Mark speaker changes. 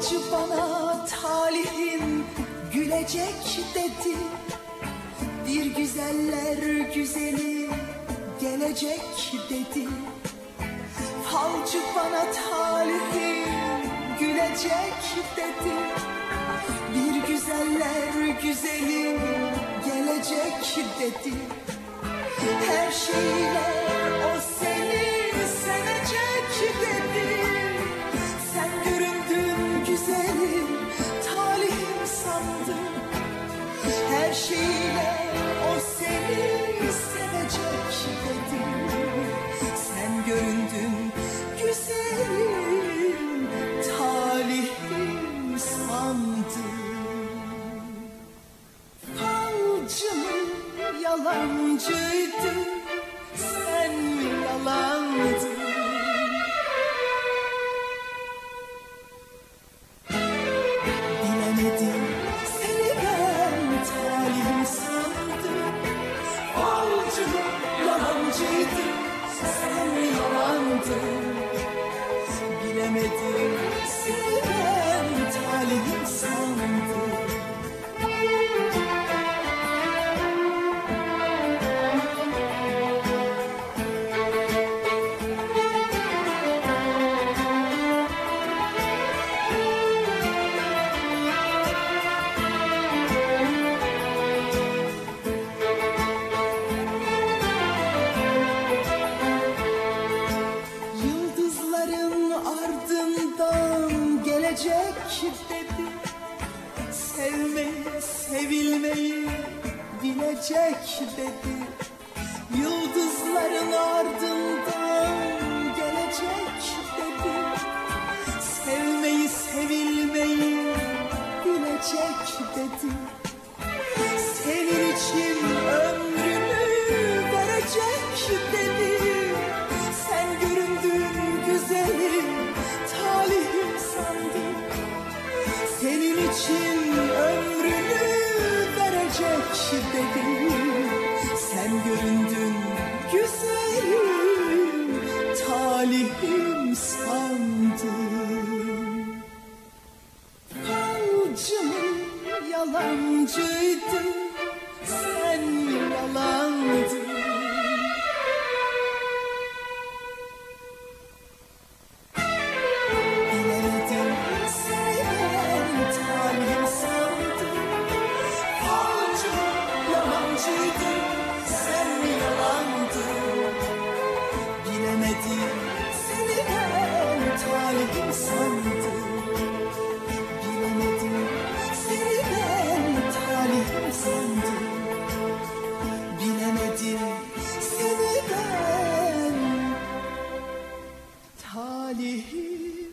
Speaker 1: Falcı bana talihim gülecek dedi. Bir güzeller güzeli gelecek dedi. Falcı bana talihim gülecek dedi. Bir güzeller güzeli gelecek dedi. Her şeyle o seni sevecek dedi. Sen göründün güzelim, talihim sandım. Her şeyle o seni sevecek dedi. Sen göründün güzelim, talihim sandım. Falcım yalancıydı, sen yalandın. Bilemedim seni ben talihim sandım. Falcım yalancıydı, sen yalandın. Bilemedim seni ben talihim sandım. Gelecek dedi. Sevmeyi, sevilmeyi bilecek dedi. Yıldızların ardından gelecek dedi. Sevmeyi, sevilmeyi bilecek dedi. Senin için ömrümü verecek dedi. Sen göründün güzelim, talihim sandım. Senin için ömrünü verecek dedi. Sen göründün güzelim, talihim sandım. Falcım yalancıydı, sen yalandın. Sen yalandın. Bilemedim seni ben talihim sandım. Bilemedim seni ben talihim sandım. Bilemedim seni ben talihim